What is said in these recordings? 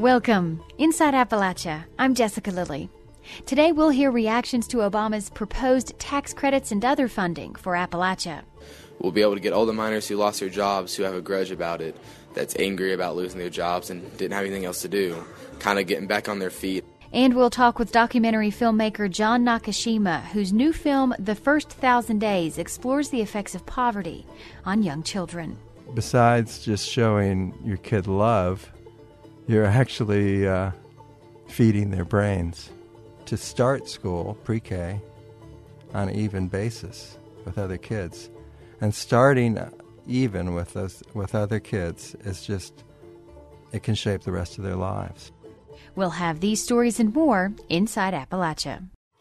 Welcome, Inside Appalachia. I'm Jessica Lilly. Today we'll hear reactions to Obama's proposed tax credits and other funding for Appalachia. We'll be able to get all the miners who lost their jobs, who have a grudge about it, that's angry about losing their jobs and didn't have anything else to do, kind of getting back on their feet. And we'll talk with documentary filmmaker John Nakashima, whose new film, The First 1,000 Days, explores the effects of poverty on young children. Besides just showing your kid love, you're actually feeding their brains to start school, pre-K, on an even basis with other kids. And starting even with other kids is just, it can shape the rest of their lives. We'll have these stories and more inside Appalachia.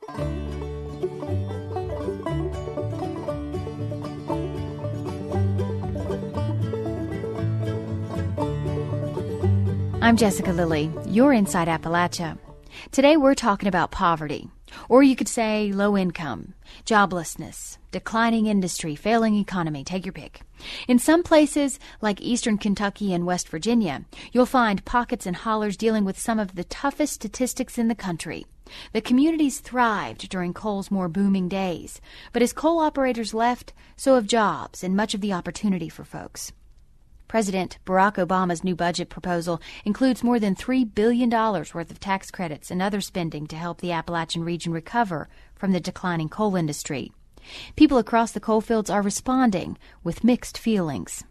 I'm Jessica Lilly. You're Inside Appalachia. Today we're talking about poverty, or you could say low income, joblessness, declining industry, failing economy, take your pick. In some places, like eastern Kentucky and West Virginia, you'll find pockets and hollers dealing with some of the toughest statistics in the country. The communities thrived during coal's more booming days, but as coal operators left, so have jobs and much of the opportunity for folks. President Barack Obama's new budget proposal includes more than $3 billion worth of tax credits and other spending to help the Appalachian region recover from the declining coal industry. People across the coalfields are responding with mixed feelings.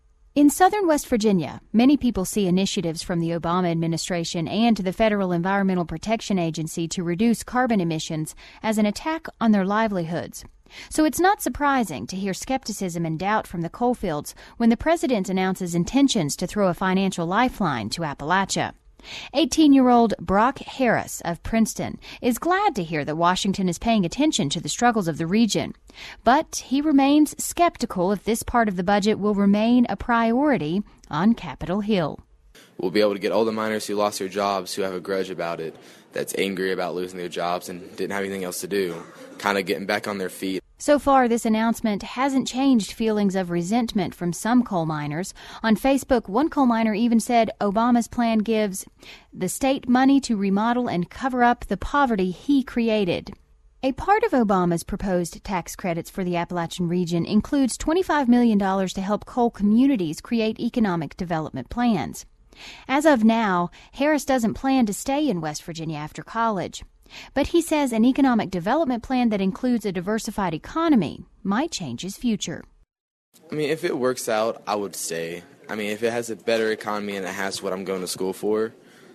In southern West Virginia, many people see initiatives from the Obama administration and the Federal Environmental Protection Agency to reduce carbon emissions as an attack on their livelihoods. So it's not surprising to hear skepticism and doubt from the coalfields when the president announces intentions to throw a financial lifeline to Appalachia. 18-year-old Brock Harris of Princeton is glad to hear that Washington is paying attention to the struggles of the region. But he remains skeptical if this part of the budget will remain a priority on Capitol Hill. We'll be able to get all the miners who lost their jobs, who have a grudge about it, that's angry about losing their jobs and didn't have anything else to do, kind of getting back on their feet. So far, this announcement hasn't changed feelings of resentment from some coal miners. On Facebook, one coal miner even said Obama's plan gives the state money to remodel and cover up the poverty he created. A part of Obama's proposed tax credits for the Appalachian region includes $25 million to help coal communities create economic development plans. As of now, Harris doesn't plan to stay in West Virginia after college. But he says an economic development plan that includes a diversified economy might change his future. If it works out, I would stay. If it has a better economy and it has what I'm going to school for,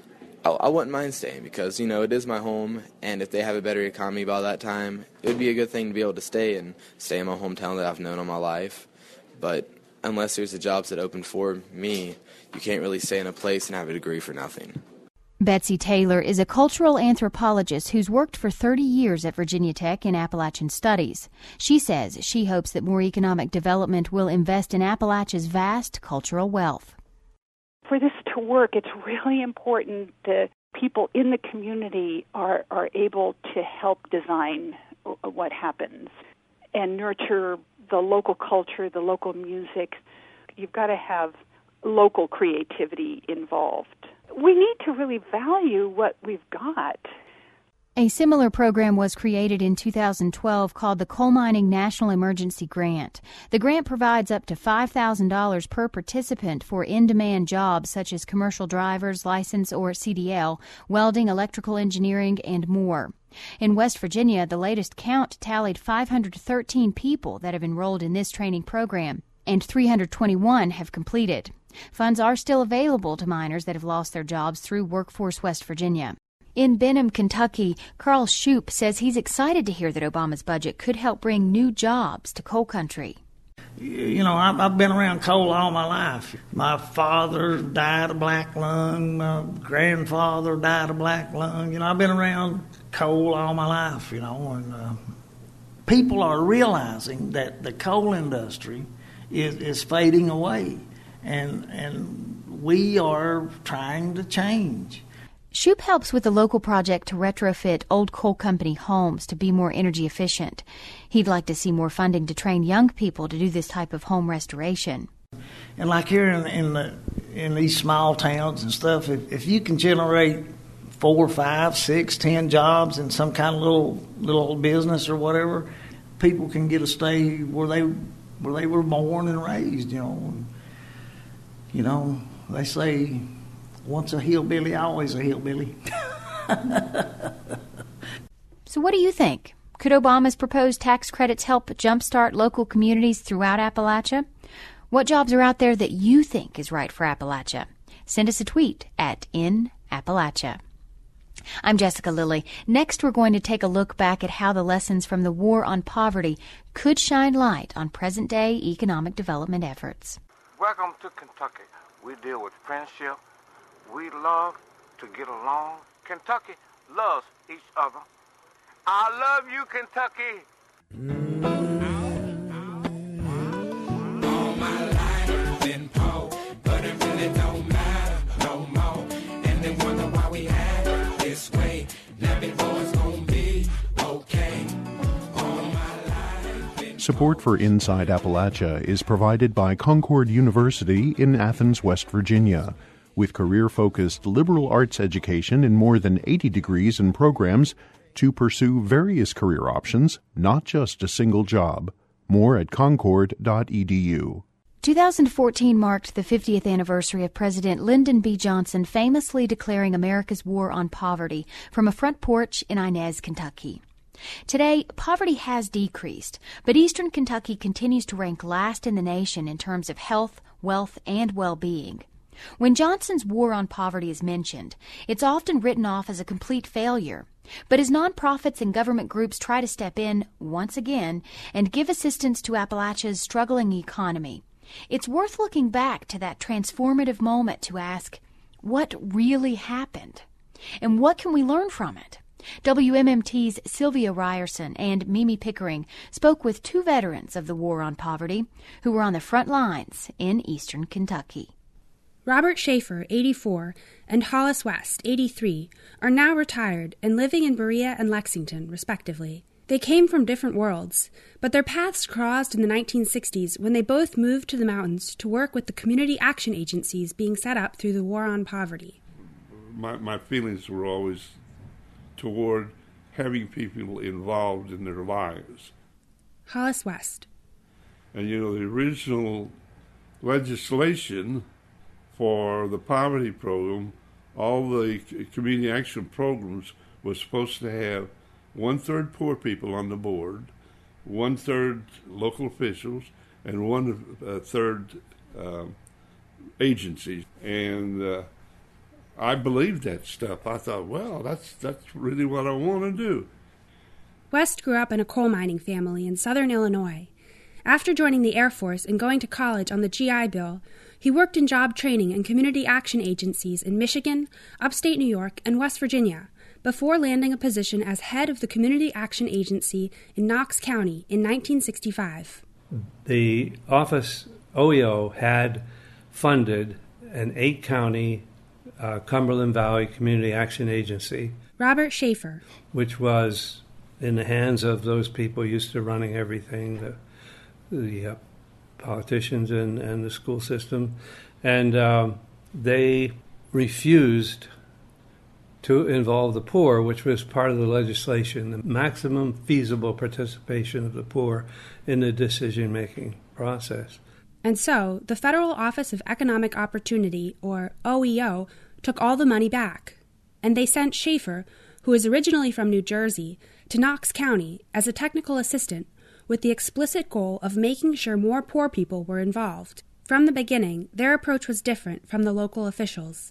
I wouldn't mind staying because, it is my home. And if they have a better economy by that time, it would be a good thing to be able to stay in my hometown that I've known all my life. But unless there's the jobs that open for me, you can't really stay in a place and have a degree for nothing. Betsy Taylor is a cultural anthropologist who's worked for 30 years at Virginia Tech in Appalachian Studies. She says she hopes that more economic development will invest in Appalachia's vast cultural wealth. For this to work, it's really important that people in the community are able to help design what happens and nurture the local culture, the local music. You've got to have local creativity involved. We need to really value what we've got. A similar program was created in 2012 called the Coal Mining National Emergency Grant. The grant provides up to $5,000 per participant for in-demand jobs such as commercial driver's license or CDL, welding, electrical engineering, and more. In West Virginia, the latest count tallied 513 people that have enrolled in this training program, and 321 have completed. Funds are still available to miners that have lost their jobs through Workforce West Virginia. In Benham, Kentucky, Carl Shoup says he's excited to hear that Obama's budget could help bring new jobs to coal country. I've been around coal all my life. My father died of black lung. My grandfather died of black lung. I've been around coal all my life, and people are realizing that the coal industry is fading away. And we are trying to change. Shoup helps with a local project to retrofit old coal company homes to be more energy efficient. He'd like to see more funding to train young people to do this type of home restoration. And like here in the in these small towns and stuff, if you can generate 4, 5, 6, 10 jobs in some kind of little business or whatever, people can get to stay where they were born and raised. They say once a hillbilly, always a hillbilly. So what do you think? Could Obama's proposed tax credits help jumpstart local communities throughout Appalachia? What jobs are out there that you think is right for Appalachia? Send us a tweet at @InAppalachia. I'm Jessica Lilly. Next, we're going to take a look back at how the lessons from the War on Poverty could shine light on present-day economic development efforts. Welcome to Kentucky. We deal with friendship. We love to get along. Kentucky loves each other. I love you, Kentucky. All my life been poor, but it really don't matter no more. And they wonder why we act this way. Now before it's gonna be okay. All my life been Support for Inside Appalachia is provided by Concord University in Athens, West Virginia. With career-focused liberal arts education in more than 80 degrees and programs to pursue various career options, not just a single job. More at concord.edu. 2014 marked the 50th anniversary of President Lyndon B. Johnson famously declaring America's war on poverty from a front porch in Inez, Kentucky. Today, poverty has decreased, but Eastern Kentucky continues to rank last in the nation in terms of health, wealth, and well-being. When Johnson's war on poverty is mentioned, it's often written off as a complete failure. But as nonprofits and government groups try to step in, once again, and give assistance to Appalachia's struggling economy, it's worth looking back to that transformative moment to ask, what really happened? And what can we learn from it? WMMT's Sylvia Ryerson and Mimi Pickering spoke with two veterans of the war on poverty who were on the front lines in Eastern Kentucky. Robert Schaefer, 84, and Hollis West, 83, are now retired and living in Berea and Lexington, respectively. They came from different worlds, but their paths crossed in the 1960s when they both moved to the mountains to work with the community action agencies being set up through the war on poverty. My feelings were always toward having people involved in their lives. Hollis West. And the original legislation for the poverty program, all the community action programs was supposed to have 1/3 poor people on the board, 1/3 local officials, and 1/3 agencies. And I believed that stuff. I thought, well, that's really what I want to do. West grew up in a coal mining family in southern Illinois. After joining the Air Force and going to college on the GI Bill, he worked in job training and community action agencies in Michigan, upstate New York, and West Virginia, before landing a position as head of the Community Action Agency in Knox County in 1965. The office, OEO, had funded an 8-county Cumberland Valley Community Action Agency. Robert Schaefer. Which was in the hands of those people used to running everything, the politicians and the school system. And they refused to involve the poor, which was part of the legislation, the maximum feasible participation of the poor in the decision-making process. And so, the Federal Office of Economic Opportunity, or OEO, took all the money back. And they sent Schaefer, who is originally from New Jersey, to Knox County as a technical assistant with the explicit goal of making sure more poor people were involved. From the beginning, their approach was different from the local officials.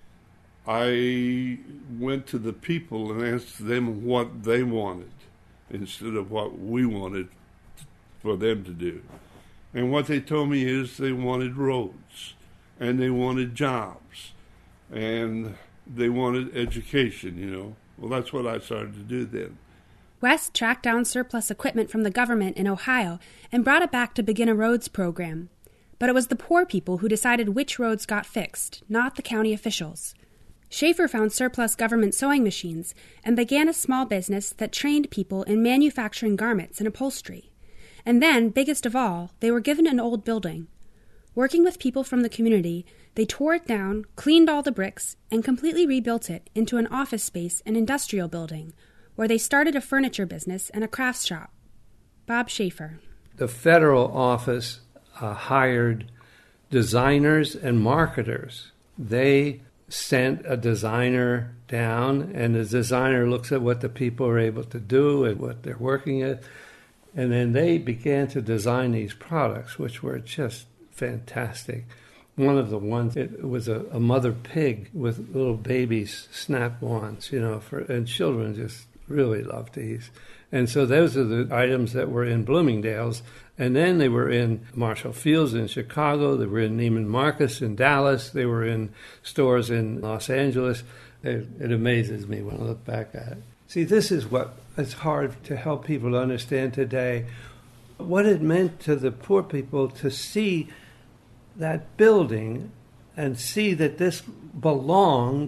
I went to the people and asked them what they wanted instead of what we wanted for them to do. And what they told me is they wanted roads, and they wanted jobs, and they wanted education, Well, that's what I started to do then. West tracked down surplus equipment from the government in Ohio and brought it back to begin a roads program. But it was the poor people who decided which roads got fixed, not the county officials. Schaefer found surplus government sewing machines and began a small business that trained people in manufacturing garments and upholstery. And then, biggest of all, they were given an old building. Working with people from the community, they tore it down, cleaned all the bricks, and completely rebuilt it into an office space and industrial building, where they started a furniture business and a crafts shop. Bob Schaefer. The federal office hired designers and marketers. They sent a designer down, and the designer looks at what the people are able to do and what they're working at, and then they began to design these products, which were just fantastic. One of the ones, it was a mother pig with little babies snap-ons, and children just really loved these. And so those are the items that were in Bloomingdale's. And then they were in Marshall Field's in Chicago. They were in Neiman Marcus in Dallas. They were in stores in Los Angeles. It amazes me when I look back at it. See, this is what it's hard to help people to understand today. What it meant to the poor people to see that building and see that this belonged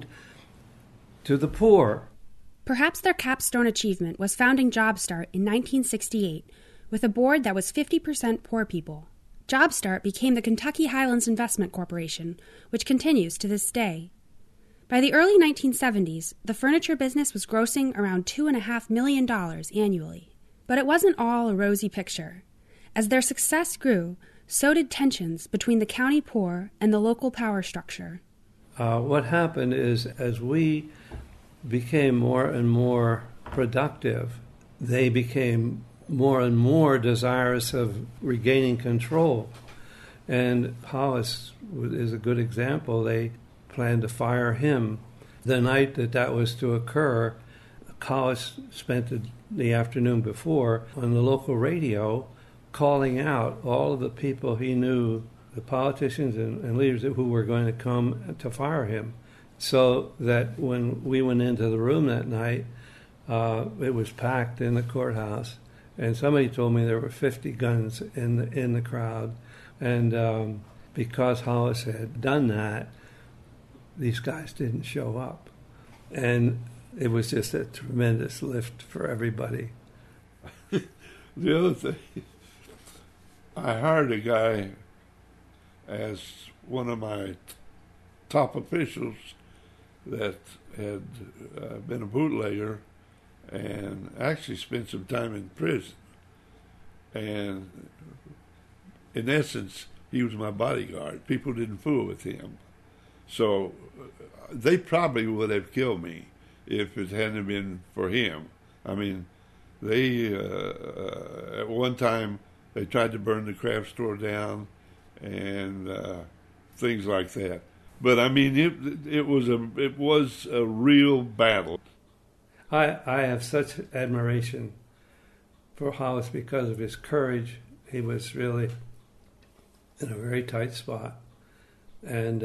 to the poor. Perhaps their capstone achievement was founding JobStart in 1968 with a board that was 50% poor people. JobStart became the Kentucky Highlands Investment Corporation, which continues to this day. By the early 1970s, the furniture business was grossing around $2.5 million annually. But it wasn't all a rosy picture. As their success grew, so did tensions between the county poor and the local power structure. What happened is, as we became more and more productive, they became more and more desirous of regaining control. And Hollis is a good example. They planned to fire him. The night that was to occur, Hollis spent the afternoon before on the local radio calling out all of the people he knew, the politicians and leaders who were going to come to fire him. So that when we went into the room that night, it was packed in the courthouse, and somebody told me there were 50 guns in the crowd. And because Hollis had done that, these guys didn't show up, and it was just a tremendous lift for everybody. The other thing, I hired a guy as one of my top officials that had been a bootlegger and actually spent some time in prison. And in essence, he was my bodyguard. People didn't fool with him. So they probably would have killed me if it hadn't been for him. I mean, they, at one time, they tried to burn the craft store down and things like that. But I mean, it was a real battle. I have such admiration for Hollis because of his courage. He was really in a very tight spot, and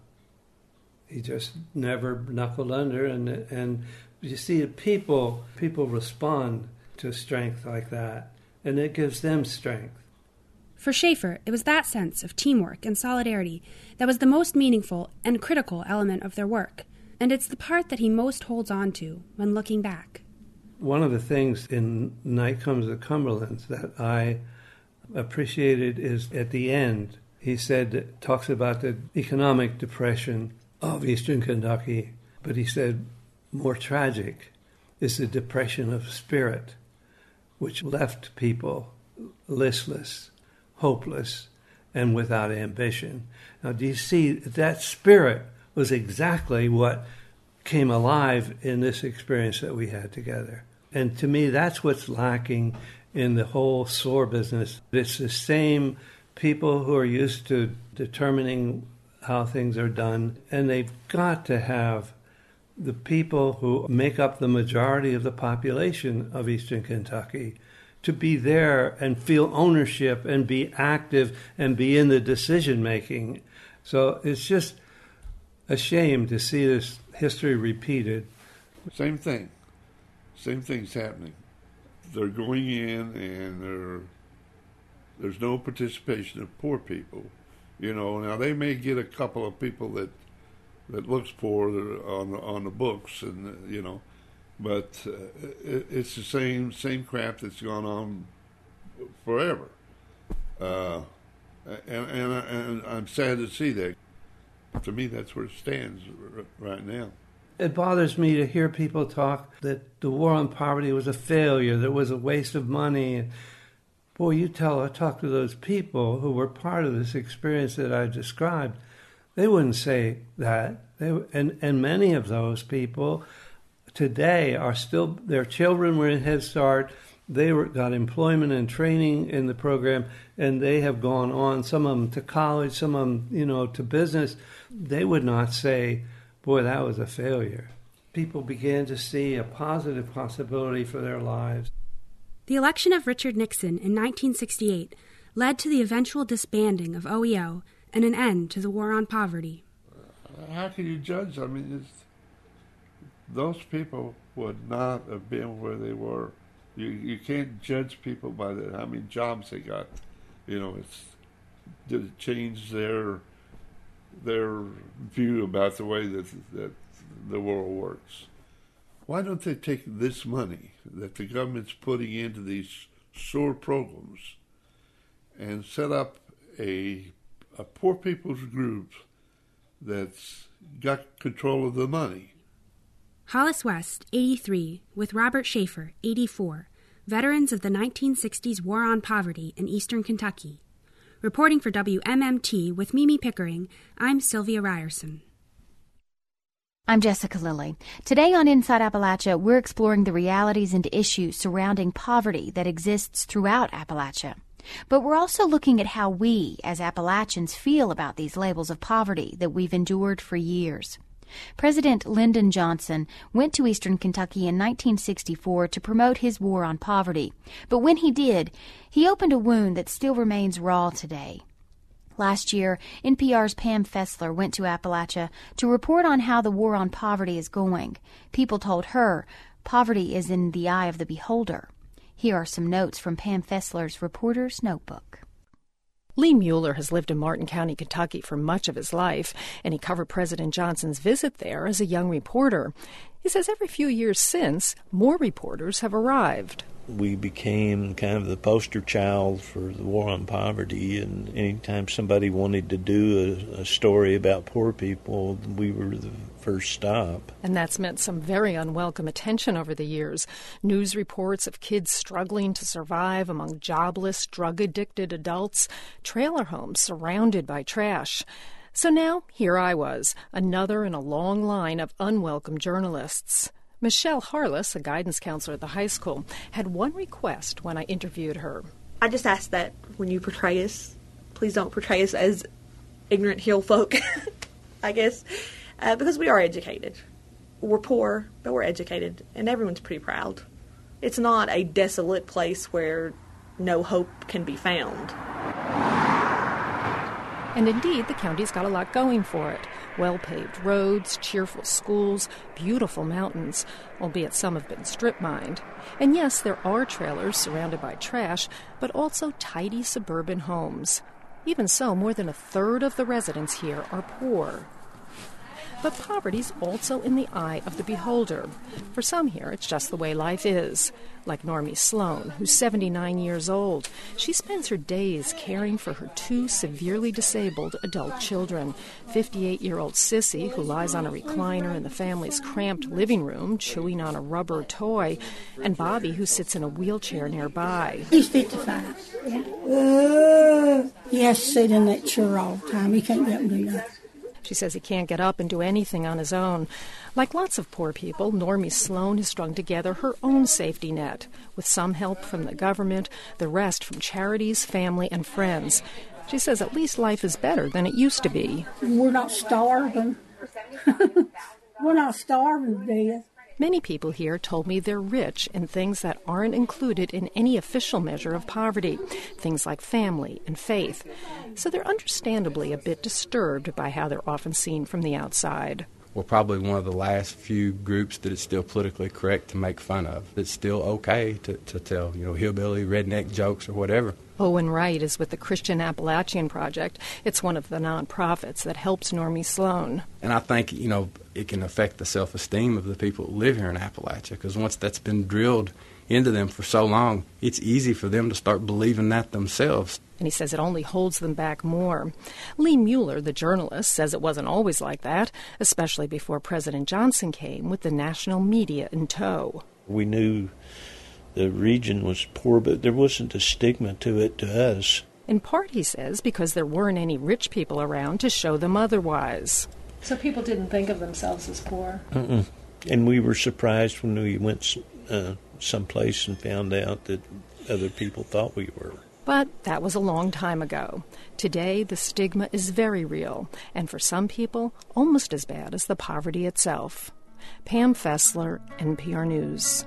he just never knuckled under. And you see, people respond to strength like that, and it gives them strength. For Schaefer, it was that sense of teamwork and solidarity that was the most meaningful and critical element of their work, and it's the part that he most holds on to when looking back. One of the things in Night Comes the Cumberlands that I appreciated is at the end, he talks about the economic depression of Eastern Kentucky, but he said more tragic is the depression of spirit, which left people listless, hopeless, and without ambition. Now, do you see, that spirit was exactly what came alive in this experience that we had together. And to me, that's what's lacking in the whole SOAR business. It's the same people who are used to determining how things are done, and they've got to have the people who make up the majority of the population of Eastern Kentucky to be there and feel ownership and be active and be in the decision-making. So it's just a shame to see this history repeated. Same thing. Same thing's happening. They're going in and there's no participation of poor people. Now they may get a couple of people that looks poor on the books, and but it's the same crap that's gone on forever. And I'm sad to see that. To me, that's where it stands right now. It bothers me to hear people talk that the war on poverty was a failure, that it was a waste of money. Boy, I talk to those people who were part of this experience that I described, they wouldn't say that. And many of those people today are still, their children were in Head Start, they got employment and training in the program, and they have gone on, some of them to college, some of them, to business. They would not say, boy, that was a failure. People began to see a positive possibility for their lives. The election of Richard Nixon in 1968 led to the eventual disbanding of OEO and an end to the war on poverty. How can you judge? I mean, those people would not have been where they were. You can't judge people by how many jobs they got. Did it change their view about the way that the world works? Why don't they take this money that the government's putting into these SOAR programs and set up a poor people's group that's got control of the money? Hollis West, 83, with Robert Schaefer, 84, veterans of the 1960s War on Poverty in eastern Kentucky. Reporting for WMMT with Mimi Pickering, I'm Sylvia Ryerson. I'm Jessica Lilly. Today on Inside Appalachia, we're exploring the realities and issues surrounding poverty that exists throughout Appalachia. But we're also looking at how we, as Appalachians, feel about these labels of poverty that we've endured for years. President Lyndon Johnson went to eastern Kentucky in 1964 to promote his war on poverty. But when he did, he opened a wound that still remains raw today. Last year, NPR's Pam Fessler went to Appalachia to report on how the war on poverty is going. People told her poverty is in the eye of the beholder. Here are some notes from Pam Fessler's Reporter's Notebook. Lee Mueller has lived in Martin County, Kentucky for much of his life, and he covered President Johnson's visit there as a young reporter. He says every few years since, more reporters have arrived. We became kind of the poster child for the war on poverty, and anytime somebody wanted to do a story about poor people, we were the first stop. And that's meant some very unwelcome attention over the years. News reports of kids struggling to survive among jobless, drug-addicted adults, trailer homes surrounded by trash. So now, here I was, another in a long line of unwelcome journalists. Michelle Harless, a guidance counselor at the high school, had one request when I interviewed her. I just ask that when you portray us, please don't portray us as ignorant hill folk, I guess, because we are educated. We're poor, but we're educated, and everyone's pretty proud. It's not a desolate place where no hope can be found. And indeed, the county's got a lot going for it. Well-paved roads, cheerful schools, beautiful mountains, albeit some have been strip-mined. And yes, there are trailers surrounded by trash, but also tidy suburban homes. Even so, more than a third of the residents here are poor. But poverty's also in the eye of the beholder. For some here, it's just the way life is. Like Normie Sloan, who's 79 years old. She spends her days caring for her two severely disabled adult children. 58-year-old Sissy, who lies on a recliner in the family's cramped living room, chewing on a rubber toy, and Bobby, who sits in a wheelchair nearby. He's 55. Yeah. He has to sit in that chair all the time. He can't get up and do nothing. She says he can't get up and do anything on his own. Like lots of poor people, Normie Sloan has strung together her own safety net, with some help from the government, the rest from charities, family, and friends. She says at least life is better than it used to be. We're not starving. We're not starving to death. Many people here told me they're rich in things that aren't included in any official measure of poverty, things like family and faith. So they're understandably a bit disturbed by how they're often seen from the outside. We're probably one of the last few groups that it's still politically correct to make fun of. It's still okay to tell, hillbilly, redneck jokes or whatever. Owen Wright is with the Christian Appalachian Project. It's one of the nonprofits that helps Normie Sloan. And I think, it can affect the self-esteem of the people who live here in Appalachia, because once that's been drilled into them for so long, it's easy for them to start believing that themselves. and he says it only holds them back more. Lee Mueller, the journalist, says it wasn't always like that, especially before President Johnson came with the national media in tow. We knew the region was poor, but there wasn't a stigma to it to us. In part, he says, because there weren't any rich people around to show them otherwise. So people didn't think of themselves as poor? Mm-mm. And we were surprised when we went someplace and found out that other people thought we were. But that was a long time ago. Today, the stigma is very real, and for some people, almost as bad as the poverty itself. Pam Fessler, NPR News.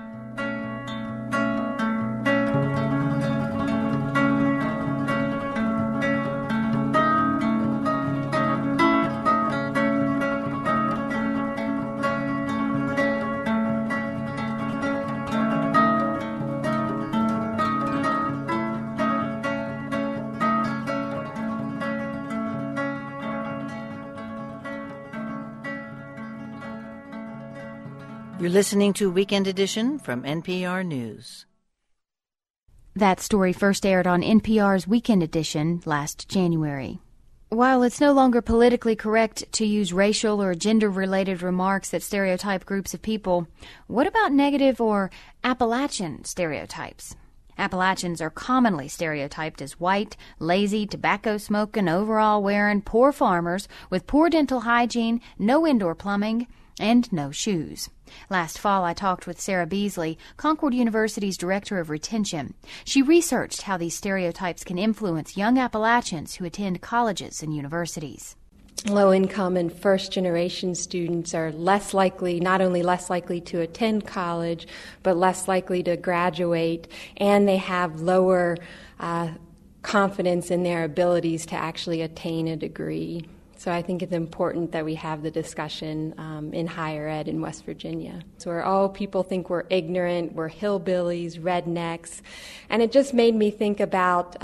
You're listening to Weekend Edition from NPR News. That story first aired on NPR's Weekend Edition last January. While it's no longer politically correct to use racial or gender-related remarks that stereotype groups of people, what about negative or Appalachian stereotypes? Appalachians are commonly stereotyped as white, lazy, tobacco-smoking, overall-wearing, poor farmers with poor dental hygiene, no indoor plumbing, and no shoes. Last fall, I talked with Sarah Beasley, Concord University's Director of Retention. She researched how these stereotypes can influence young Appalachians who attend colleges and universities. Low-income and first-generation students are not only less likely to attend college, but less likely to graduate, and they have lower confidence in their abilities to actually attain a degree. So I think it's important that we have the discussion in higher ed in West Virginia. So people think we're ignorant, we're hillbillies, rednecks, and it just made me think about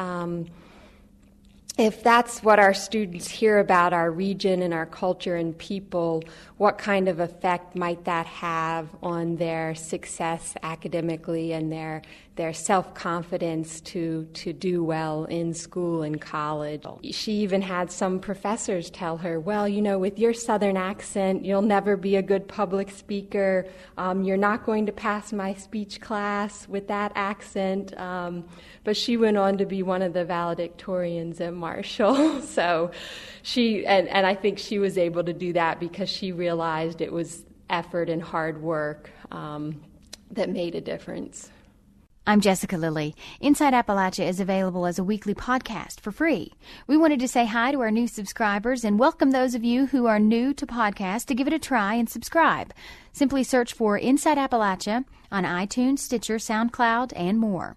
if that's what our students hear about our region and our culture and people, what kind of effect might that have on their success academically and their self-confidence to do well in school and college. She even had some professors tell her, well, with your Southern accent, you'll never be a good public speaker. You're not going to pass my speech class with that accent. But she went on to be one of the valedictorians at Marshall. So and I think she was able to do that because she realized it was effort and hard work that made a difference. I'm Jessica Lilly. Inside Appalachia is available as a weekly podcast for free. We wanted to say hi to our new subscribers and welcome those of you who are new to podcasts to give it a try and subscribe. Simply search for Inside Appalachia on iTunes, Stitcher, SoundCloud, and more.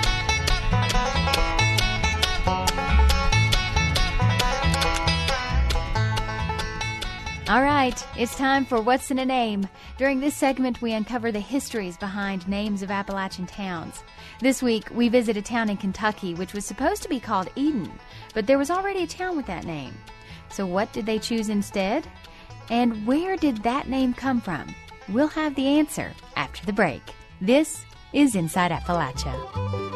All right, it's time for What's in a Name. During this segment, we uncover the histories behind names of Appalachian towns. This week, we visit a town in Kentucky which was supposed to be called Eden, but there was already a town with that name. So what did they choose instead? And where did that name come from? We'll have the answer after the break. This is Inside Appalachia.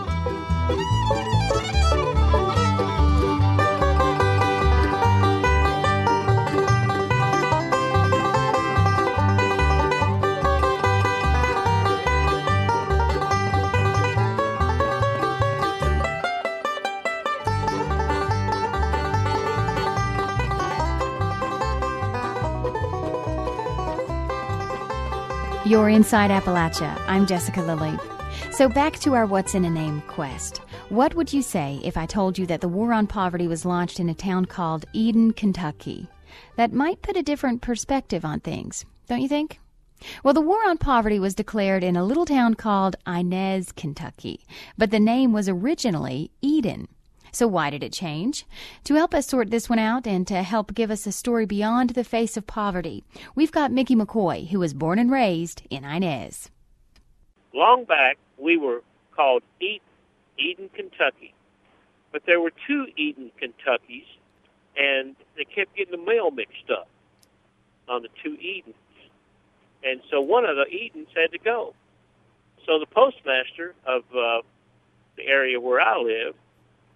You're Inside Appalachia. I'm Jessica Lilly. So back to our What's in a Name quest. What would you say if I told you that the War on Poverty was launched in a town called Eden, Kentucky? That might put a different perspective on things, don't you think? Well, the War on Poverty was declared in a little town called Inez, Kentucky, but the name was originally Eden. So why did it change? To help us sort this one out and to help give us a story beyond the face of poverty, we've got Mickey McCoy, who was born and raised in Inez. Long back, we were called Eden, Kentucky. But there were two Eden, Kentuckys, and they kept getting the mail mixed up on the two Edens. And so one of the Edens had to go. So the postmaster of the area where I live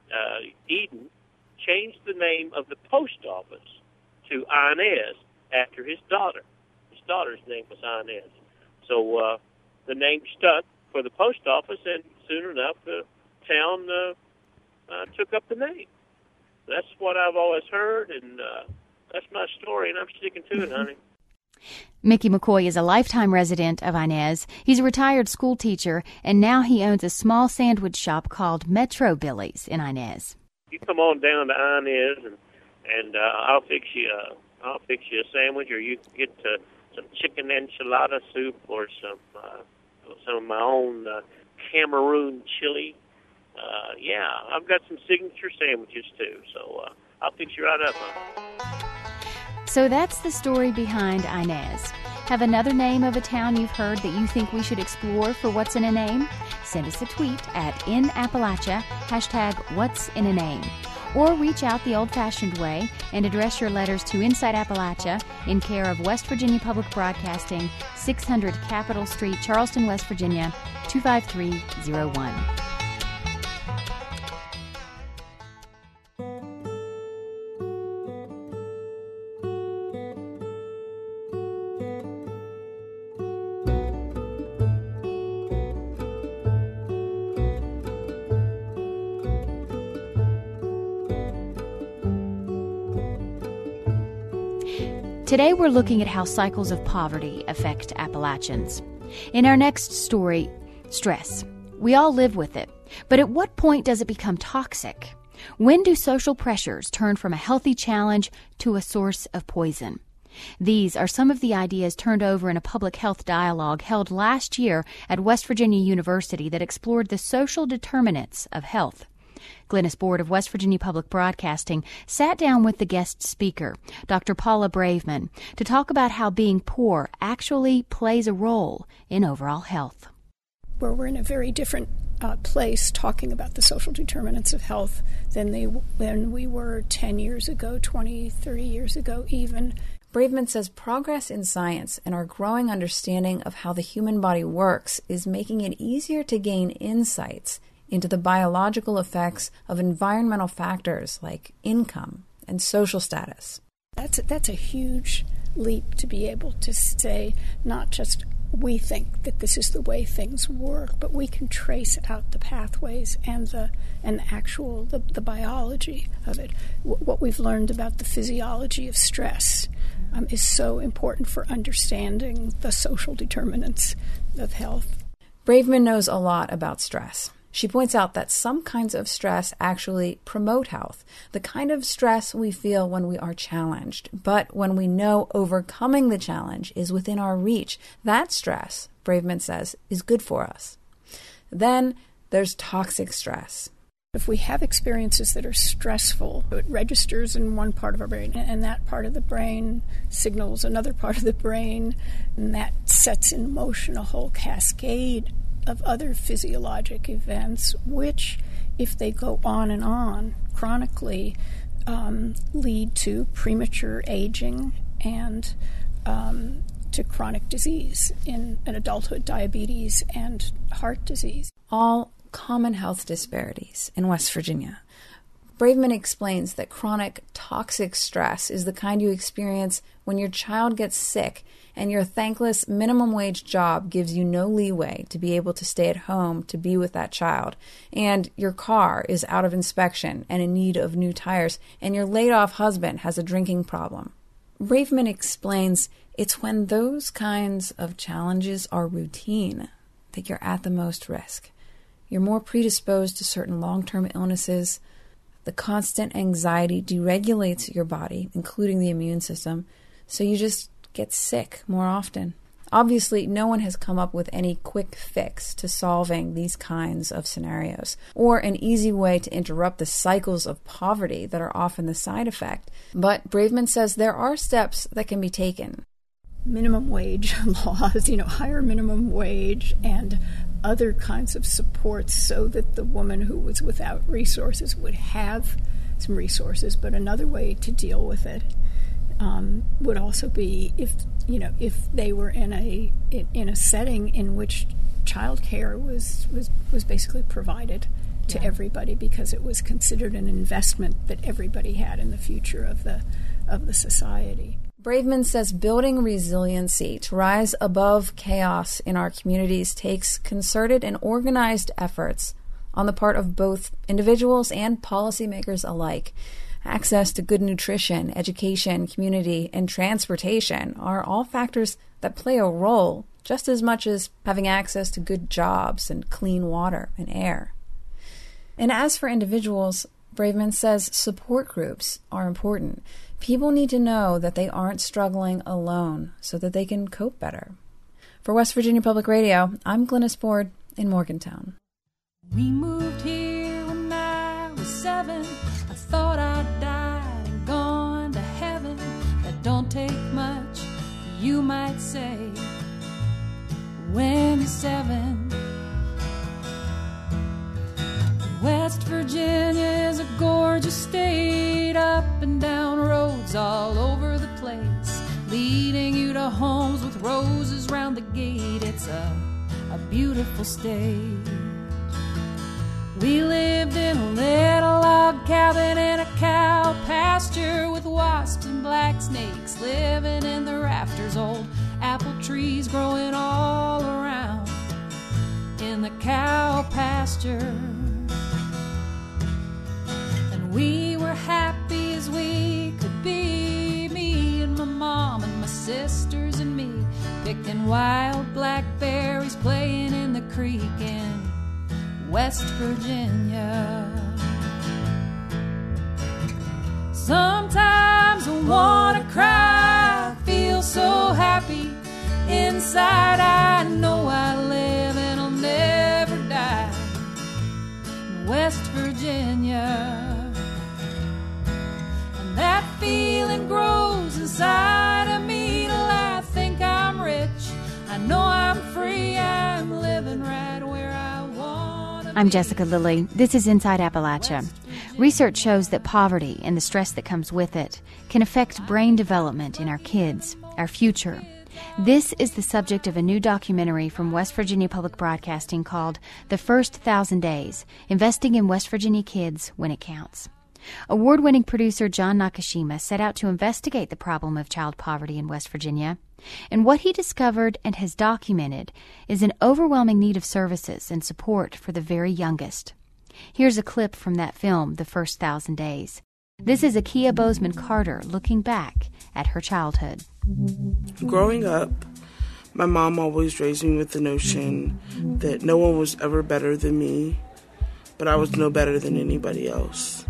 Eden changed the name of the post office to Inez after his daughter. His daughter's name was Inez. So the name stuck for the post office, and soon enough the town took up the name. That's what I've always heard, and that's my story, and I'm sticking to it, honey. Mickey McCoy is a lifetime resident of Inez. He's a retired school teacher, and now he owns a small sandwich shop called Metro Billy's in Inez. You come on down to Inez, and I'll fix you a sandwich, or you can get some chicken enchilada soup, or some of my own Cameroon chili. Yeah, I've got some signature sandwiches too, so I'll fix you right up, huh? So that's the story behind Inez. Have another name of a town you've heard that you think we should explore for What's in a Name? Send us a tweet at @InAppalachia, #What'sInAName. Or reach out the old-fashioned way and address your letters to Inside Appalachia in care of West Virginia Public Broadcasting, 600 Capitol Street, Charleston, West Virginia, 25301. Today we're looking at how cycles of poverty affect Appalachians. In our next story, stress. We all live with it, but at what point does it become toxic? When do social pressures turn from a healthy challenge to a source of poison? These are some of the ideas turned over in a public health dialogue held last year at West Virginia University that explored the social determinants of health. Glennis Board of West Virginia Public Broadcasting sat down with the guest speaker, Dr. Paula Braverman, to talk about how being poor actually plays a role in overall health. Where we're in a very different place talking about the social determinants of health than we were 10 years ago, 20, 30 years ago even. Braverman says progress in science and our growing understanding of how the human body works is making it easier to gain insights into the biological effects of environmental factors like income and social status. That's a huge leap to be able to say, not just we think that this is the way things work, but we can trace out the pathways and the biology of it. What we've learned about the physiology of stress is so important for understanding the social determinants of health. Braverman knows a lot about stress. She points out that some kinds of stress actually promote health, the kind of stress we feel when we are challenged. But when we know overcoming the challenge is within our reach, that stress, Braverman says, is good for us. Then there's toxic stress. If we have experiences that are stressful, it registers in one part of our brain, and that part of the brain signals another part of the brain, and that sets in motion a whole cascade of other physiologic events, which, if they go on and on chronically, lead to premature aging and to chronic disease in adulthood, diabetes and heart disease. All common health disparities in West Virginia. Braverman explains that chronic toxic stress is the kind you experience when your child gets sick and your thankless minimum wage job gives you no leeway to be able to stay at home to be with that child, and your car is out of inspection and in need of new tires, and your laid-off husband has a drinking problem. Braverman explains it's when those kinds of challenges are routine that you're at the most risk. You're more predisposed to certain long-term illnesses. The constant anxiety deregulates your body, including the immune system, so you just get sick more often. Obviously, no one has come up with any quick fix to solving these kinds of scenarios, or an easy way to interrupt the cycles of poverty that are often the side effect. But Braverman says there are steps that can be taken. Minimum wage laws, higher minimum wage and other kinds of supports so that the woman who was without resources would have some resources. But another way to deal with it would also be if they were in a setting in which childcare was basically provided, to everybody because it was considered an investment that everybody had in the future of the society. Braverman says building resiliency to rise above chaos in our communities takes concerted and organized efforts on the part of both individuals and policymakers alike. Access to good nutrition, education, community, and transportation are all factors that play a role just as much as having access to good jobs and clean water and air. And as for individuals, Braverman says support groups are important. People need to know that they aren't struggling alone so that they can cope better. For West Virginia Public Radio, I'm Glynis Ford in Morgantown. We moved here when I was 7. I thought I'd died and gone to heaven. That don't take much, you might say, when you're 7. West Virginia is a gorgeous state, up and down roads all over the place, leading you to homes with roses round the gate. It's a beautiful state. We lived in a little log cabin in a cow pasture with wasps and black snakes living in the rafters, old apple trees growing all around in the cow pasture. And we were happy as we could be, me and my mom and my sisters and me, picking wild blackberries, playing in the creek in West Virginia. Sometimes I wanna cry, I feel so happy inside. I know I live and I'll never die in West Virginia. And that feeling grows inside of me till I think I'm rich. I know I'm free, I'm living right where I want. I'm Jessica Lilly. This is Inside Appalachia. Research shows that poverty and the stress that comes with it can affect brain development in our kids, our future. This is the subject of a new documentary from West Virginia Public Broadcasting called The First 1,000 Days, Investing in West Virginia Kids When It Counts. Award-winning producer John Nakashima set out to investigate the problem of child poverty in West Virginia. And what he discovered and has documented is an overwhelming need of services and support for the very youngest. Here's a clip from that film, The First 1,000 Days. This is Akia Bozeman Carter looking back at her childhood. Growing up, my mom always raised me with the notion that no one was ever better than me, but I was no better than anybody else.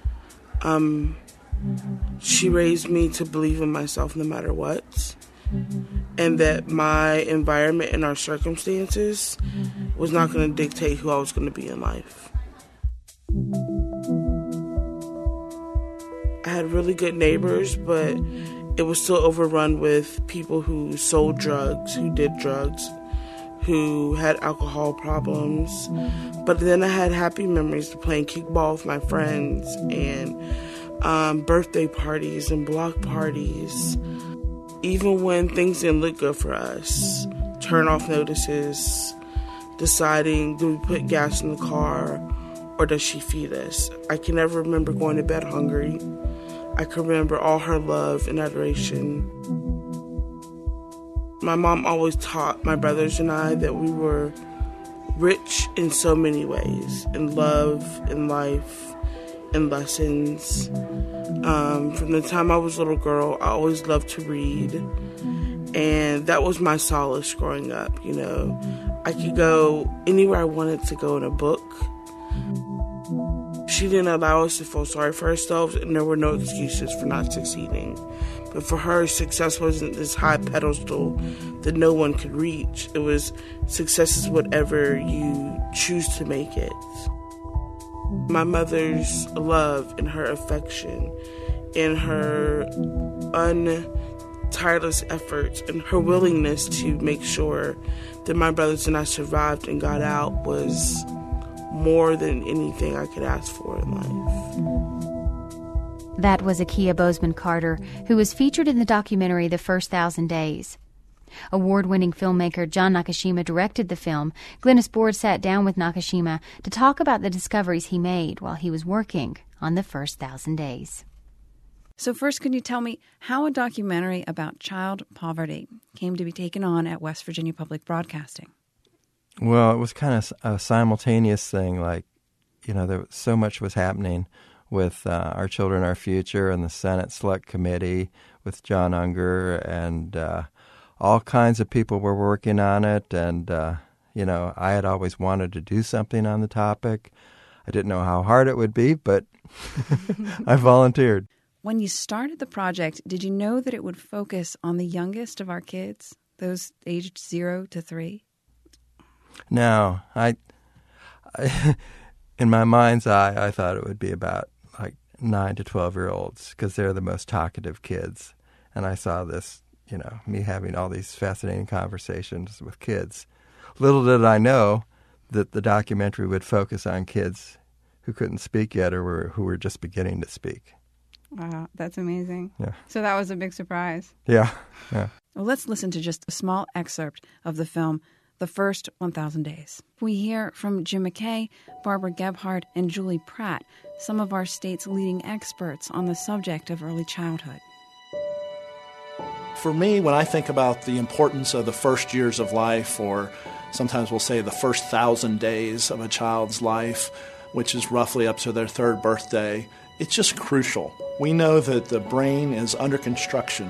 She raised me to believe in myself no matter what, and that my environment and our circumstances was not going to dictate who I was going to be in life. I had really good neighbors, but it was still overrun with people who sold drugs, who did drugs, who had alcohol problems. But then I had happy memories of playing kickball with my friends and birthday parties and block parties. Even when things didn't look good for us, turn-off notices, deciding do we put gas in the car or does she feed us? I can never remember going to bed hungry. I can remember all her love and adoration. My mom always taught my brothers and I that we were rich in so many ways, in love, in life, in lessons. From the time I was a little girl, I always loved to read, and that was my solace growing up, you know. I could go anywhere I wanted to go in a book. She didn't allow us to feel sorry for ourselves, and there were no excuses for not succeeding. But for her, success wasn't this high pedestal that no one could reach. It was success is whatever you choose to make it. My mother's love and her affection and her tireless efforts and her willingness to make sure that my brothers and I survived and got out was more than anything I could ask for in life. That was Akia Bozeman Carter, who was featured in the documentary The First 1,000 Days. Award-winning filmmaker John Nakashima directed the film. Glynis Board sat down with Nakashima to talk about the discoveries he made while he was working on the first 1,000 days. So first, can you tell me how a documentary about child poverty came to be taken on at West Virginia Public Broadcasting? Well, it was kind of a simultaneous thing. Like, there was so much was happening with Our Children, Our Future and the Senate Select Committee with John Unger, and all kinds of people were working on it. And, I had always wanted to do something on the topic. I didn't know how hard it would be, but I volunteered. When you started the project, did you know that it would focus on the youngest of our kids, those aged 0 to 3? No, in my mind's eye, I thought it would be about like 9 to 12-year-olds because they're the most talkative kids. And I saw this, me having all these fascinating conversations with kids. Little did I know that the documentary would focus on kids who couldn't speak yet or who were just beginning to speak. Wow, that's amazing. Yeah. So that was a big surprise. Yeah. Well, let's listen to just a small excerpt of the film, The First 1,000 Days. We hear from Jim McKay, Barbara Gebhardt, and Julie Pratt, some of our state's leading experts on the subject of early childhood. For me, when I think about the importance of the first years of life, or sometimes we'll say the first 1,000 days of a child's life, which is roughly up to their 3rd birthday, it's just crucial. We know that the brain is under construction.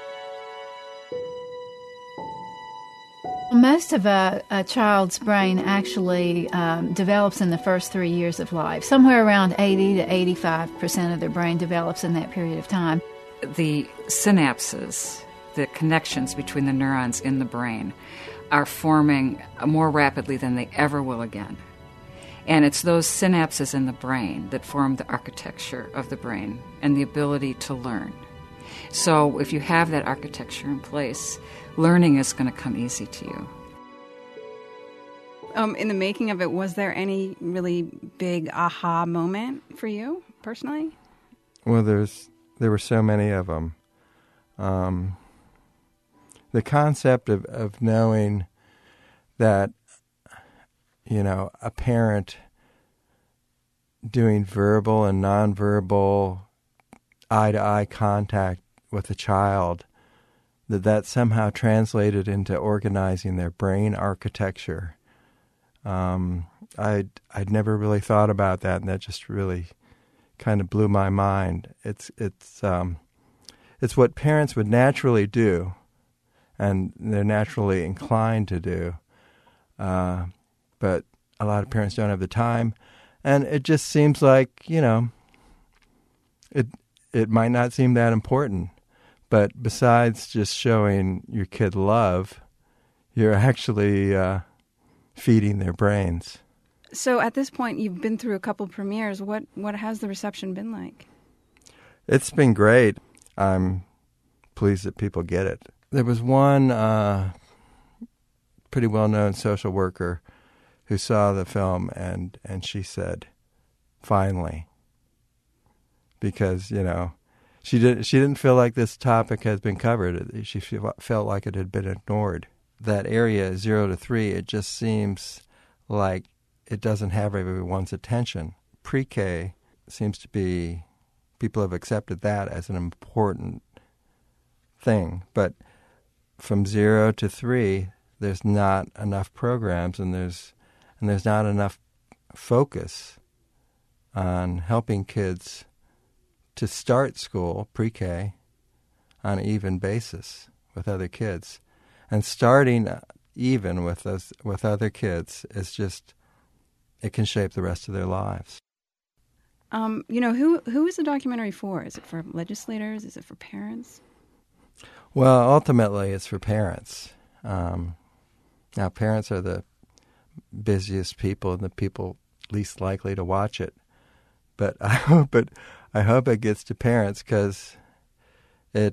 Most of a child's brain actually develops in the first 3 years of life. Somewhere around 80 to 85% of their brain develops in that period of time. The synapses, the connections between the neurons in the brain, are forming more rapidly than they ever will again. And it's those synapses in the brain that form the architecture of the brain and the ability to learn. So if you have that architecture in place, learning is going to come easy to you. In the making of it, was there any really big aha moment for you personally? Well, there were so many of them. The concept of knowing that, a parent doing verbal and nonverbal eye-to-eye contact with a child, that somehow translated into organizing their brain architecture. I'd never really thought about that, and that just really kind of blew my mind. It's what parents would naturally do, and they're naturally inclined to do. But a lot of parents don't have the time, and it just seems like, it might not seem that important. But besides just showing your kid love, you're actually feeding their brains. So at this point, you've been through a couple premieres. What has the reception been like? It's been great. I'm pleased that people get it. There was one pretty well-known social worker who saw the film, and she said, finally. Because, she didn't feel like this topic has been covered. She felt like it had been ignored. That area 0 to 3, it just seems like it doesn't have everyone's attention. Pre-K seems to be, people have accepted that as an important thing. But from 0 to 3, there's not enough programs, and there's not enough focus on helping kids to start school, pre-K, on an even basis with other kids. And starting even with other kids is just, it can shape the rest of their lives. Who is the documentary for? Is it for legislators? Is it for parents? Well, ultimately, it's for parents. Now, parents are the busiest people and the people least likely to watch it. But I hope it gets to parents, because it.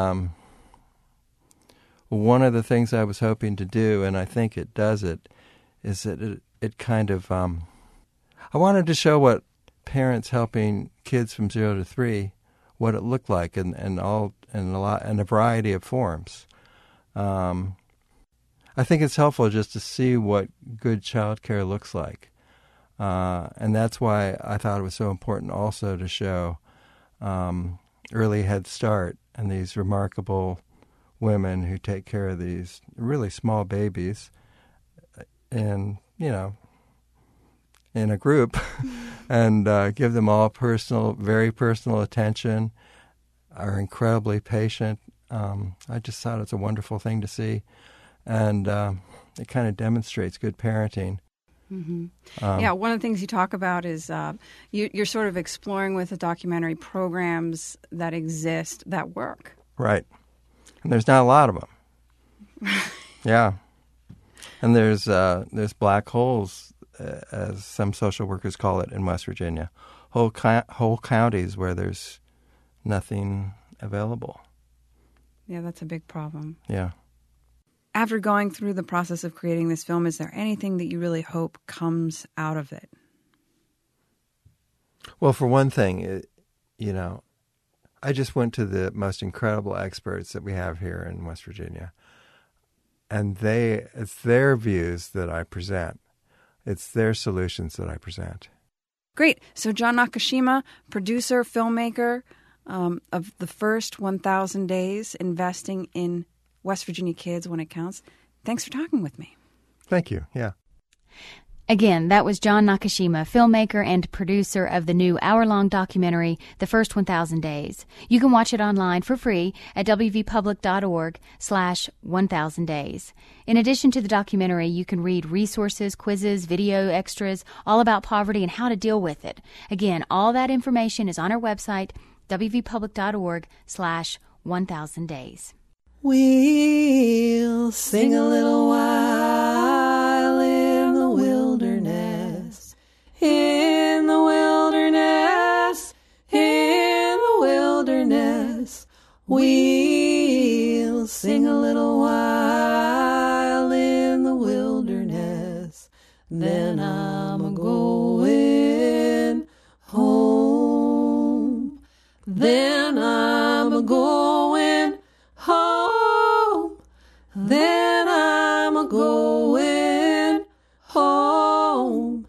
One of the things I was hoping to do, and I think it does it, is that it kind of. I wanted to show what parents helping kids from 0 to 3, what it looked like, and a variety of forms. I think it's helpful just to see what good child care looks like. And that's why I thought it was so important also to show early Head Start and these remarkable women who take care of these really small babies in a group and give them all very personal attention, are incredibly patient. I just thought it's a wonderful thing to see. And it kind of demonstrates good parenting. Mm-hmm. One of the things you talk about is you're sort of exploring with the documentary programs that exist that work. Right. And there's not a lot of them. Yeah. And there's black holes, as some social workers call it in West Virginia, whole counties where there's nothing available. Yeah, that's a big problem. Yeah. After going through the process of creating this film, is there anything that you really hope comes out of it? Well, for one thing, I just went to the most incredible experts that we have here in West Virginia. And it's their views that I present. It's their solutions that I present. Great. So John Nakashima, producer, filmmaker of the first 1,000 Days, investing in West Virginia kids when it counts. Thanks for talking with me. Thank you. Yeah. Again, that was John Nakashima, filmmaker and producer of the new hour-long documentary, The First 1,000 Days. You can watch it online for free at wvpublic.org/1000 days. In addition to the documentary, you can read resources, quizzes, video extras, all about poverty and how to deal with it. Again, all that information is on our website, wvpublic.org/1000 days. We'll sing a little while in the wilderness, in the wilderness, in the wilderness. We'll sing a little while in the wilderness, then I'm a-going home. Then I'm a-going home. Then I'm a-going home.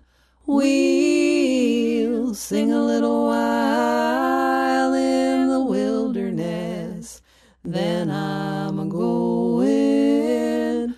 We'll sing a little while in the wilderness. Then I'm a-going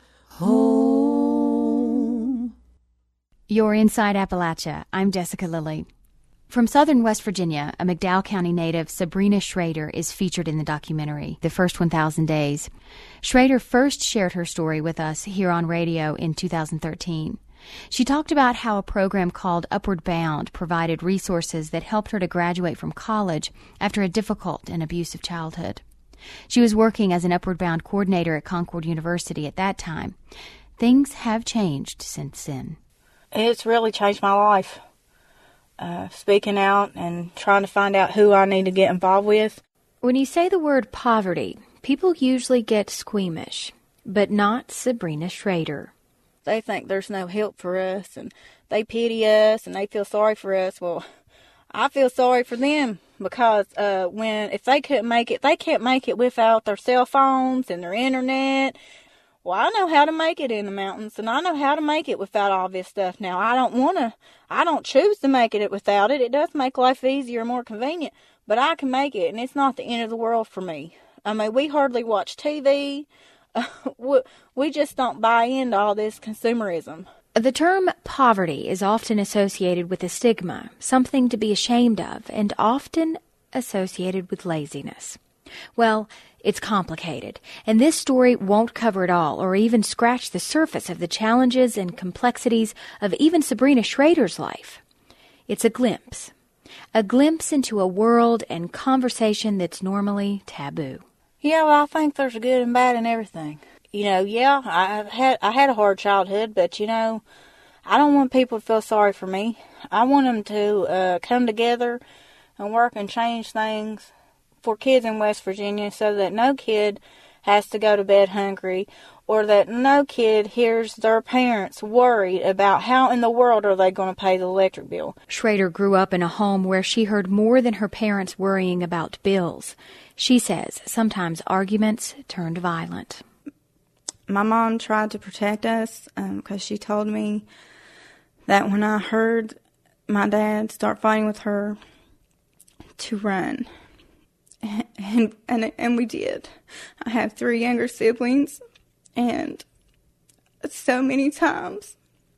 home. You're Inside Appalachia. I'm Jessica Lilly. From southern West Virginia, a McDowell County native, Sabrina Schrader, is featured in the documentary, The First 1,000 Days. Schrader first shared her story with us here on radio in 2013. She talked about how a program called Upward Bound provided resources that helped her to graduate from college after a difficult and abusive childhood. She was working as an Upward Bound coordinator at Concord University at that time. Things have changed since then. It's really changed my life. Speaking out and trying to find out who I need to get involved with. When you say the word poverty, people usually get squeamish, but not Sabrina Schrader. They think there's no help for us, and they pity us, and they feel sorry for us. Well, I feel sorry for them because if they couldn't make it, they can't make it without their cell phones and their internet. Well, I know how to make it in the mountains, and I know how to make it without all this stuff. Now, I don't choose to make it without it. It does make life easier and more convenient, but I can make it, and it's not the end of the world for me. I mean, we hardly watch TV. We just don't buy into all this consumerism. The term poverty is often associated with a stigma, something to be ashamed of, and often associated with laziness. Well, it's complicated, and this story won't cover it all or even scratch the surface of the challenges and complexities of even Sabrina Schrader's life. It's a glimpse into a world and conversation that's normally taboo. Yeah, well, I think there's a good and bad in everything. I had a hard childhood, but, I don't want people to feel sorry for me. I want them to come together and work and change things for kids in West Virginia so that no kid has to go to bed hungry or that no kid hears their parents worried about how in the world are they going to pay the electric bill. Schrader grew up in a home where she heard more than her parents worrying about bills. She says sometimes arguments turned violent. My mom tried to protect us because she told me that when I heard my dad start fighting with her, to run. And we did. I have 3 younger siblings, and so many times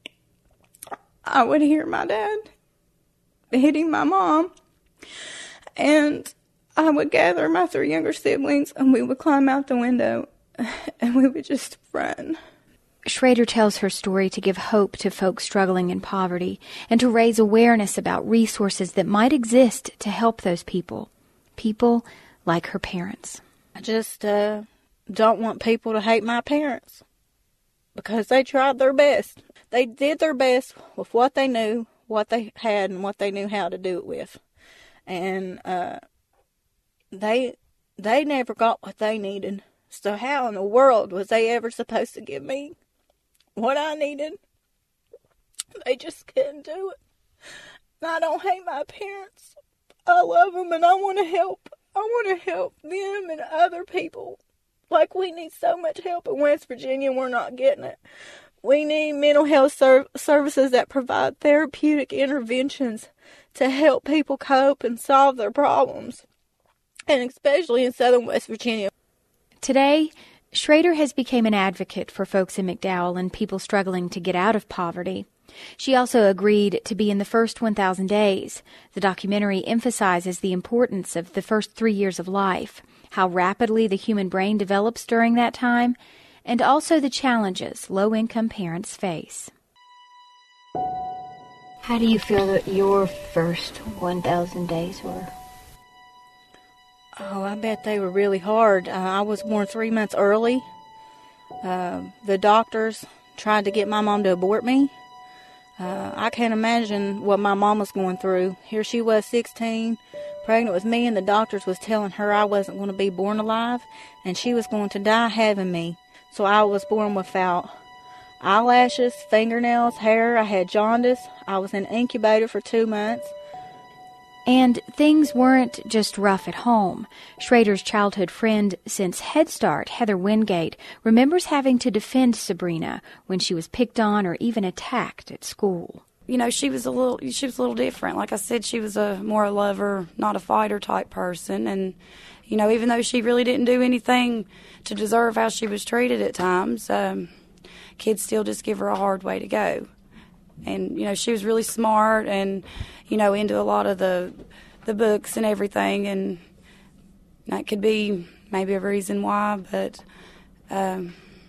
I would hear my dad hitting my mom, and I would gather my 3 younger siblings, and we would climb out the window, and we would just run. Schrader tells her story to give hope to folks struggling in poverty and to raise awareness about resources that might exist to help those people like her parents. I just don't want people to hate my parents because they tried their best. They did their best with what they knew, what they had, and what they knew how to do it with. And they never got what they needed. So how in the world was they ever supposed to give me what I needed? They just couldn't do it. And I don't hate my parents. I love them and I want to help. I want to help them and other people. Like, we need so much help in West Virginia, we're not getting it. We need mental health services that provide therapeutic interventions to help people cope and solve their problems, and especially in southern West Virginia. Today, Schrader has become an advocate for folks in McDowell and people struggling to get out of poverty. She also agreed to be in the first 1,000 days. The documentary emphasizes the importance of the first 3 years of life, how rapidly the human brain develops during that time, and also the challenges low-income parents face. How do you feel that your first 1,000 days were? Oh, I bet they were really hard. I was born 3 months early. The doctors tried to get my mom to abort me. I can't imagine what my mom was going through. Here she was, 16, pregnant with me, and the doctors was telling her I wasn't going to be born alive, and she was going to die having me. So I was born without eyelashes, fingernails, hair. I had jaundice. I was in an incubator for 2 months. And things weren't just rough at home. Schrader's childhood friend since Head Start, Heather Wingate, remembers having to defend Sabrina when she was picked on or even attacked at school. You know, she was a little different. Like I said, she was more a lover, not a fighter type person. And, you know, even though she really didn't do anything to deserve how she was treated at times, kids still just give her a hard way to go. And, you know, she was really smart and, you know, into a lot of the books and everything. And that could be maybe a reason why. But, I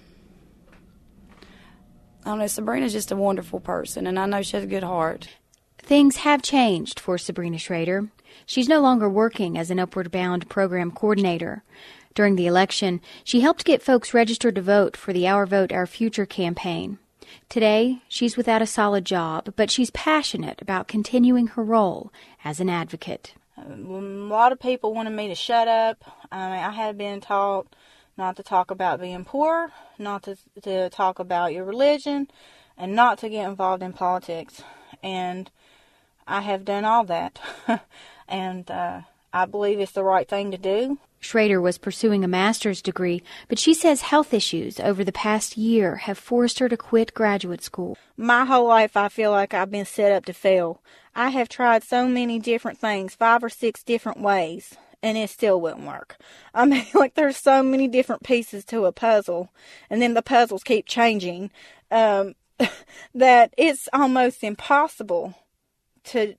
don't know, Sabrina's just a wonderful person. And I know she has a good heart. Things have changed for Sabrina Schrader. She's no longer working as an Upward Bound program coordinator. During the election, she helped get folks registered to vote for the Our Vote, Our Future campaign. Today, she's without a solid job, but she's passionate about continuing her role as an advocate. A lot of people wanted me to shut up. I had been taught not to talk about being poor, not to talk about your religion, and not to get involved in politics. And I have done all that. And I believe it's the right thing to do. Schrader was pursuing a master's degree, but she says health issues over the past year have forced her to quit graduate school. My whole life I feel like I've been set up to fail. I have tried so many different things, 5 or 6 different ways, and it still wouldn't work. I mean, like, there's so many different pieces to a puzzle, and then the puzzles keep changing, that it's almost impossible to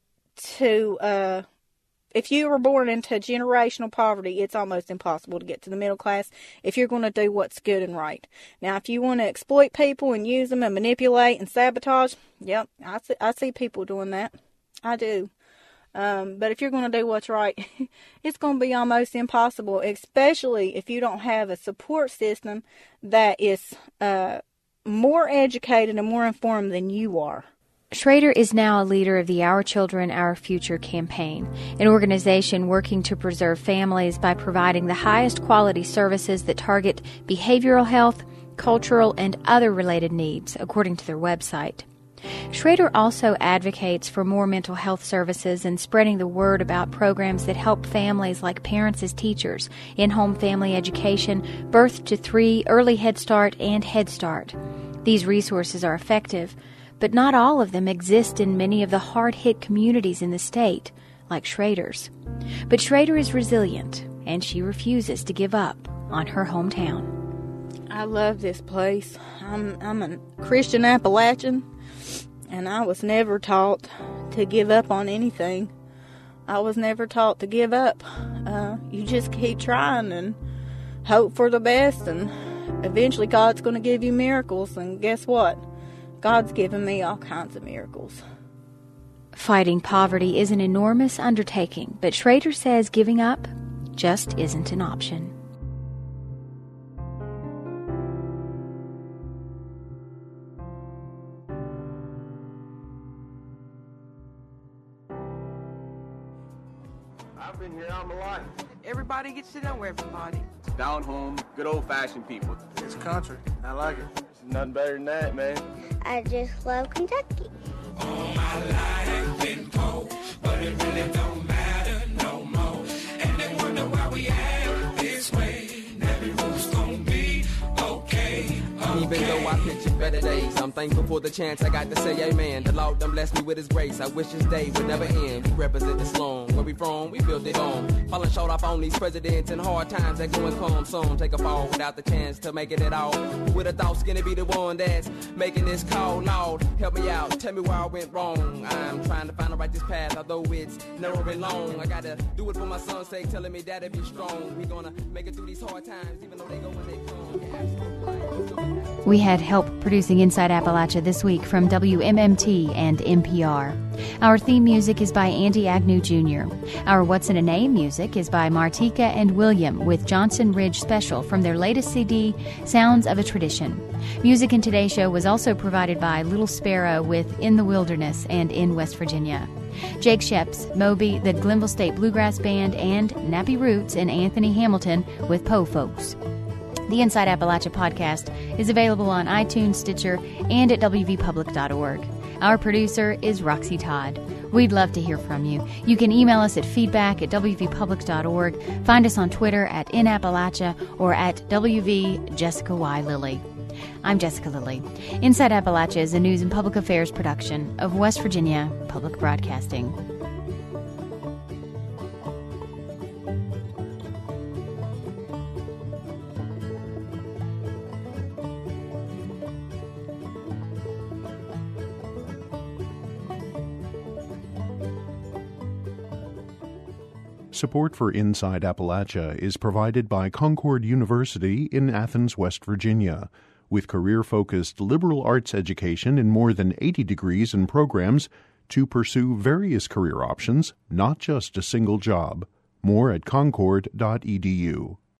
if you were born into generational poverty, it's almost impossible to get to the middle class if you're going to do what's good and right. Now, if you want to exploit people and use them and manipulate and sabotage, yep, I see people doing that. I do. But if you're going to do what's right, it's going to be almost impossible, especially if you don't have a support system that is more educated and more informed than you are. Schrader is now a leader of the Our Children, Our Future campaign, an organization working to preserve families by providing the highest quality services that target behavioral health, cultural, and other related needs, according to their website. Schrader also advocates for more mental health services and spreading the word about programs that help families like Parents as Teachers, in-home family education, Birth to 3, Early Head Start, and Head Start. These resources are effective, but not all of them exist in many of the hard-hit communities in the state, like Schrader's. But Schrader is resilient, and she refuses to give up on her hometown. I love this place. I'm a Christian Appalachian, and I was never taught to give up on anything. I was never taught to give up. You just keep trying and hope for the best, and eventually God's going to give you miracles, and guess what? God's given me all kinds of miracles. Fighting poverty is an enormous undertaking, but Schrader says giving up just isn't an option. I've been here all my life. Everybody gets to know everybody. Down home, good old-fashioned people. It's country. I like it. There's nothing better than that, man. I just love Kentucky. All my life been poor, but it really don't matter no more. And they wonder why we act this way. Everyone's gonna be okay. Even though I picture better days, I'm thankful for the chance I got to say amen. The Lord done blessed me with his grace. I wish this day would never end. We represent the slum. Where we from, we built it on. Falling short off on these presidents and hard times that go and come soon. Take a fall without the chance to make it at all. Who would have thought Skinny be the one that's making this call? Lord, help me out. Tell me where I went wrong. I'm trying to find the righteous path, although it's narrow and long. I gotta do it for my son's sake, telling me that be strong. We gonna make it through these hard times, even though they go when they come. Yeah, absolutely. We had help producing Inside Appalachia this week from WMMT and NPR. Our theme music is by Andy Agnew Jr. Our What's in a Name music is by Martika and William with Johnson Ridge Special from their latest CD, Sounds of a Tradition. Music in today's show was also provided by Little Sparrow with In the Wilderness and In West Virginia. Jake Sheps, Moby, the Glenville State Bluegrass Band, and Nappy Roots and Anthony Hamilton with Po Folks. The Inside Appalachia podcast is available on iTunes, Stitcher, and at wvpublic.org. Our producer is Roxy Todd. We'd love to hear from you. You can email us at feedback@wvpublic.org. Find us on Twitter at @InAppalachia or at WVJessicaYLilly. I'm Jessica Lilly. Inside Appalachia is a news and public affairs production of West Virginia Public Broadcasting. Support for Inside Appalachia is provided by Concord University in Athens, West Virginia. With career-focused liberal arts education in more than 80 degrees and programs to pursue various career options, not just a single job. More at concord.edu.